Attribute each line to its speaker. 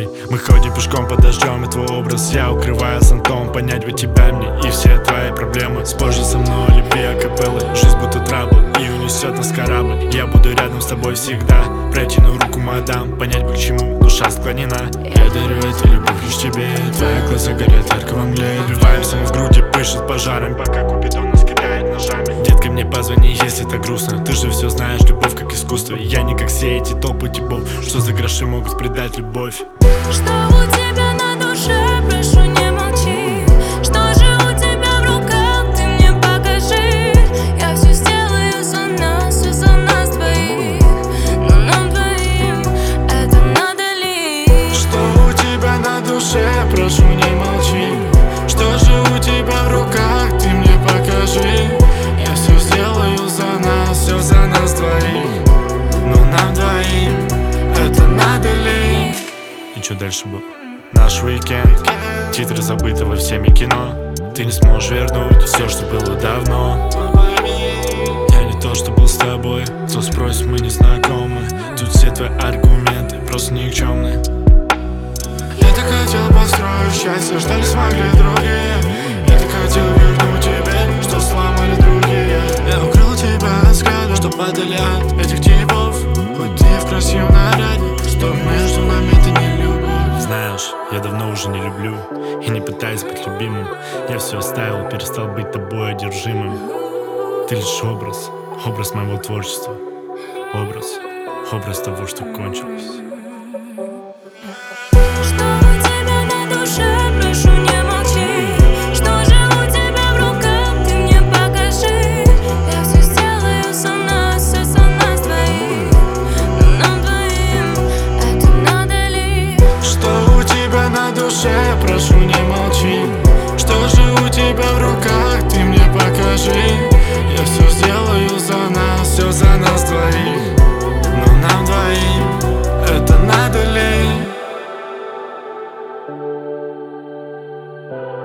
Speaker 1: Мы ходим пешком под дождем, и твой образ я укрываю зонтом. Понять бы тебя мне и все твои проблемы. Споржи со мной, любви акапеллы. Жизнь будто трабл и унесет нас корабль. Я буду рядом с тобой всегда. Протяну руку, мадам, понять бы к чему душа склонена. Я дарю эту любовь лишь тебе. Твои глаза горят ярко во мгле. Убиваемся в груди, пышет пожаром, пока Купидон нас кидает ножами. Детка, мне позвони, если так грустно. Ты же все знаешь, любовь как искусство. Я не как все эти толпы типов, что за гроши могут предать любовь.
Speaker 2: Что у тебя на душе, прошу, не молчи. Что же у тебя в руках, ты мне покажи. Я все сделаю за нас двоих. Но нам двоим это надо ли?
Speaker 1: Что у тебя на душе, прошу, не молчи. Что же у тебя в руках, ты мне покажи. Я все сделаю за нас двоих. Но нам двоим это надо ли? И что дальше было? Наш уикенд, титры забытого всеми кино. Ты не сможешь вернуть все, что было давно. Я не то, что был с тобой. Кто спросит, мы не знакомы. Тут все твои аргументы просто никчемные. Я так хотел построить счастье, что не смогли другие. Я так хотел вернуть тебе, что сломали другие. Я укрыл тебя от взгляда, что падали от этих типов. Хоть ты в красивом наряде, что между нами ты не любишь. Знаешь, я давно уже не люблю и не пытаюсь быть любимым. Я все оставил, перестал быть тобой одержимым. Ты лишь образ моего творчества. Образ того, что кончилось.
Speaker 2: Что у тебя на душе, прошу, не молчи. Что же у тебя в руках, ты мне покажи. Я все сделаю за нас двоих. Но нам двоим это надо ли?
Speaker 1: Что у тебя на душе, прошу, не молчи. Что же у тебя в руках, ты мне покажи. Я все сделаю за нас двоих. Но нам двоим это надо ли?